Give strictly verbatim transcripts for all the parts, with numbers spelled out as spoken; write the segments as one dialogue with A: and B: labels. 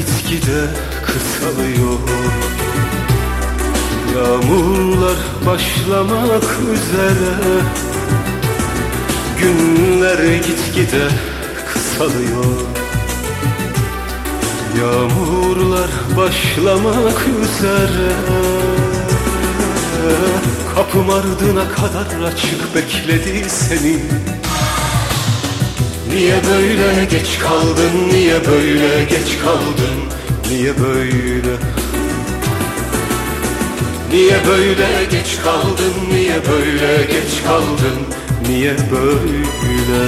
A: gitgide kısalıyor. Yağmurlar başlamak üzere, günler gitgide kısalıyor. Yağmurlar başlamak üzere, kapım ardına kadar açık bekledi seni. Niye böyle geç kaldın, niye böyle geç kaldın, niye böyle? Niye böyle geç kaldın, niye böyle geç kaldın, niye böyle?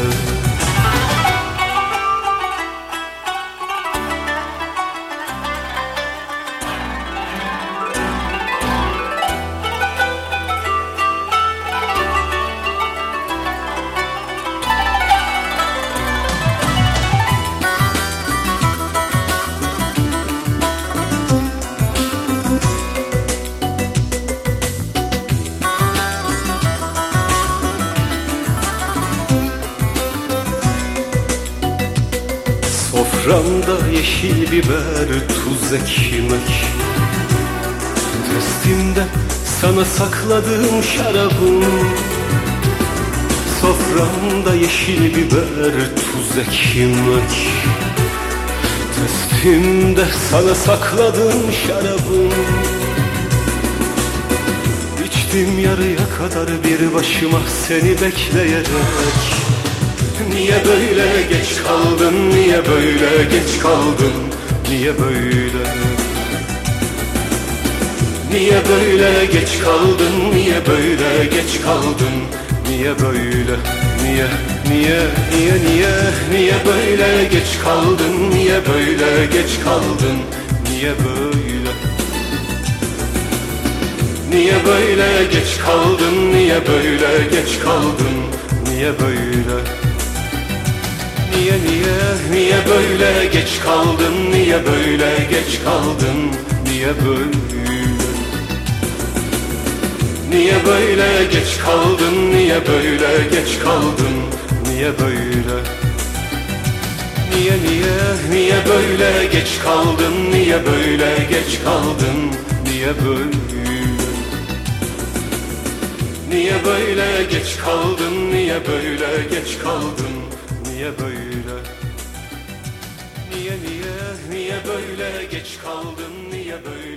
A: Soframda yeşil biber, tuz, ekmek, testimde sana sakladığım şarabım. Soframda yeşil biber, tuz, ekmek, testimde sana sakladığım şarabım. İçtim yarıya kadar bir başıma seni bekleyerek. Niye böyle geç kaldın, niye böyle geç kaldın, niye böyle? Niye böyle geç kaldın, niye böyle geç kaldın, niye böyle? Niye, niye, niye, niye, niye böyle geç kaldın, niye böyle geç kaldın, niye böyle? Niye böyle geç kaldın, niye böyle geç kaldın, niye böyle? Niye, niye, niye böyle geç kaldın, niye böyle geç kaldın, niye böyle? Niye böyle geç kaldın, niye böyle geç kaldın, niye böyle? Niye, niye, niye böyle geç kaldın, niye böyle geç kaldın, niye böyle? Niye böyle geç kaldın, niye böyle geç kaldın, niye böyle? Niye, niye, niye böyle geç kaldın, niye böyle?